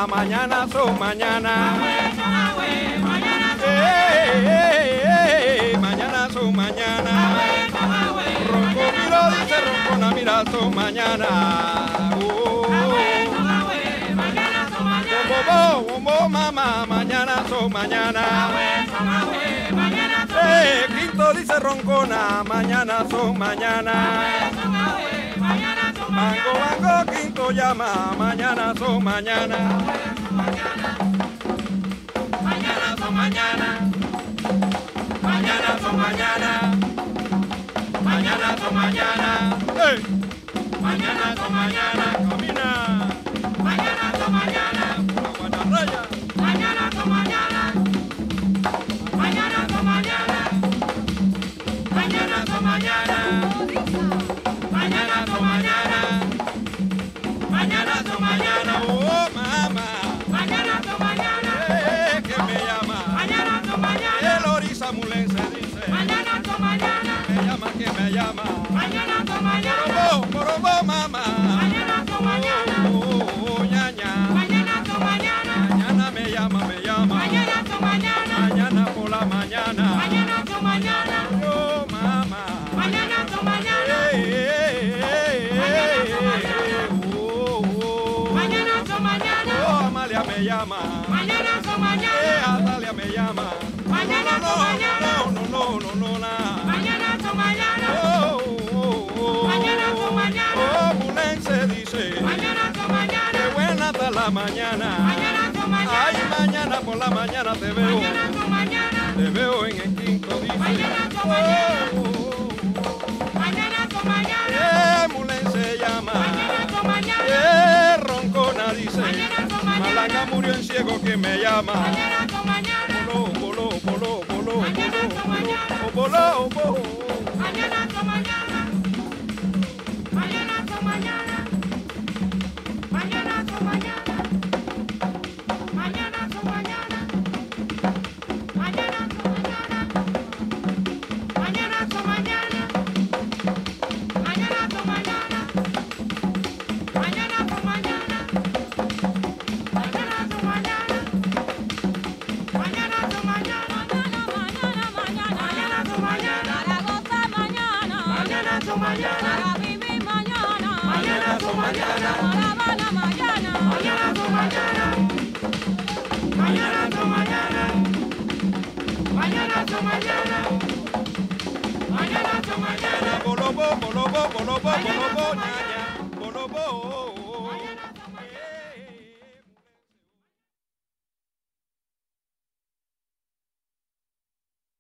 mamá, mañana son mañana. Mañana son mañana. Ronco miro dice roncona, mira son mañana. Bombo mamá, mañana son mañana. Quinto dice roncona, mañana son mañana. Mango, mango, quinto llama, mañana son mañana. Mañana son mañana. Mañana son mañana. Mañana son mañana. Mañana son mañana. Camina. Mañana son mañana. Guanarraya. Mañana son mañana. Mañana son mañana. Mañana son mañana. Mañana son mañana. Mañana son mañana. Oh mamá. Mañana son mañana. Que me llama. Mañana son mañana. El Orisa Mulense dice. Mañana son mañana. Me llama que me llama. Mañana son mañana. Porobó mamá. Mañana son mañana. Ñaña. Mañana son mañana. Mañana me llama, me llama. Mañana son mañana. Mañana por la mañana. Mañana son mañana. Oh mamá. Mañana son mañana. Mañana son mañana. Oh, Amalia me llama. Mañana son mañana. Atalia me llama. Mañana son mañana. No. Mañana son mañana. Mañana son mañana. Oh, Mulense dice. Mañana son mañana. Qué buena está la mañana. Mañana son mañana. Ay, mañana por la mañana te veo. Mañana son mañana. Te veo en el quinto dice. Mañana son mañana. Mañana son mañana. Mulense llama. Mañana son mañana. Roncona dice. Mañana son mañana. Malanga murió en ciego que me llama. Mañana son mañana. Bolo. Mañana son mañana. Bolo. Mañana son mañana. Mañana son mañana. Mañana son mañana. Mañana son mañana. Mañana son mañana. Mañana son mañana. Mañana son mañana. Mañana son mañana. Mañana son mañana. Mañana son mañana. Mañana son mañana. Para gozar mañana. Mañana son mañana. Para vivir mañana. Mañana son mañana. Para Habana mañana. Mañana son mañana. Mañana son mañana. Mañana son mañana. Mañana son mañana. Bolobo, ñaña.